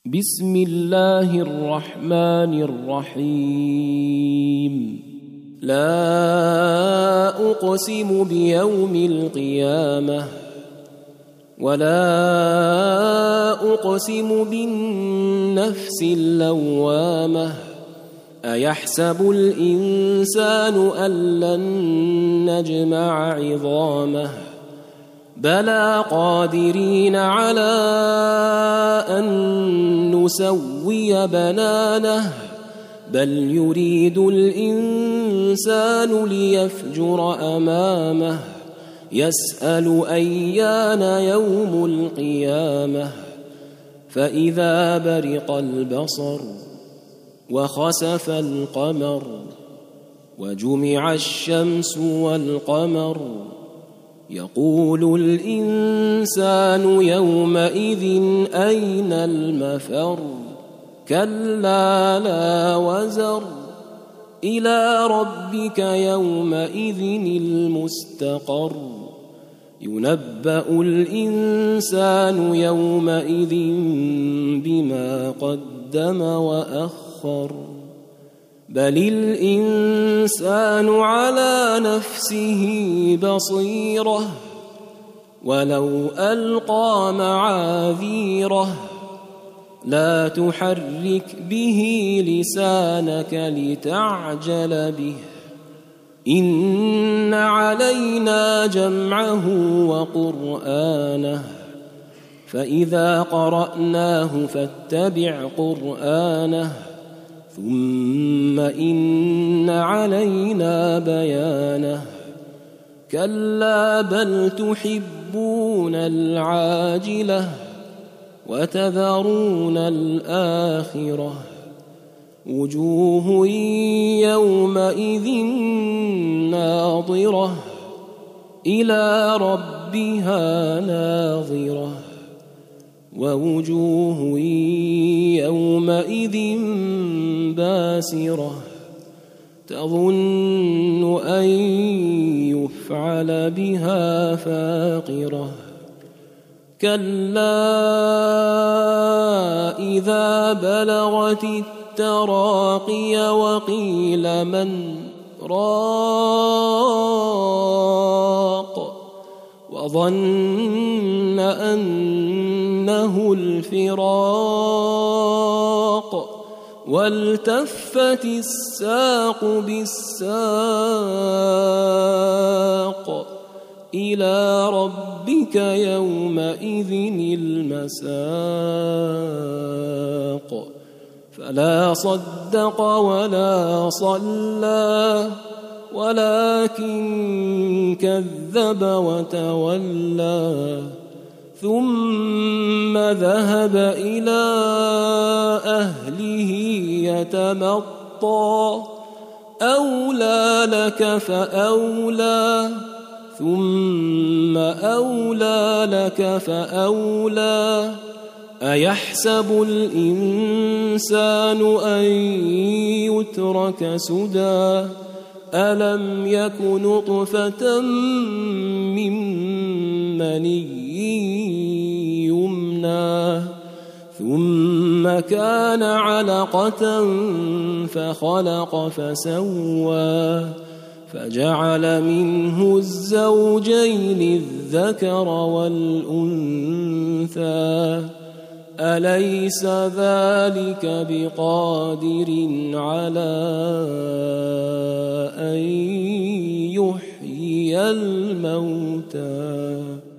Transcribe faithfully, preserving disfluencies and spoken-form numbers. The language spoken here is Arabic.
بسم الله الرحمن الرحيم لا أقسم بيوم القيامة ولا أقسم بالنفس اللوامة أيحسب الإنسان أن لن نجمع عظامه بلى قادرين على أن نسوي بنانه بل يريد الإنسان ليفجر أمامه يسأل أيان يوم القيامة فإذا برق البصر وخسف القمر وجمع الشمس والقمر يقول الإنسان يومئذ أين المفر كلا لا وزر إلى ربك يومئذ المستقر ينبأ الإنسان يومئذ بما قدم وأخر بل الإنسان على نفسه بصيرة ولو ألقى معاذيره لا تحرك به لسانك لتعجل به إن علينا جمعه وقرآنه فإذا قرأناه فاتبع قرآنه ثم إن علينا بيانه كلا بل تحبون العاجلة وتذرون الآخرة وجوه يومئذ ناظرة إلى ربها ناظرة ووجوه يومئذ باسرة تظن أن يفعل بها فاقرة كلا إذا بلغت التراقي وقيل من راق وظن أنه الفراق والتفت الساق بالساق إلى ربك يومئذ المساق فلا صدق ولا صلى ولكن كذب وتولى ثم ذهب إلى أهله يتمطى أولى لك فأولى ثم أولى لك فأولى أيحسب الإنسان أن يترك سدى ألم يك نطفة من مني يمنى ثم كان علقة فخلق فسوى فجعل منه الزوجين الذكر والأنثى أليس ذلك بقادر على أن يحيي الموتى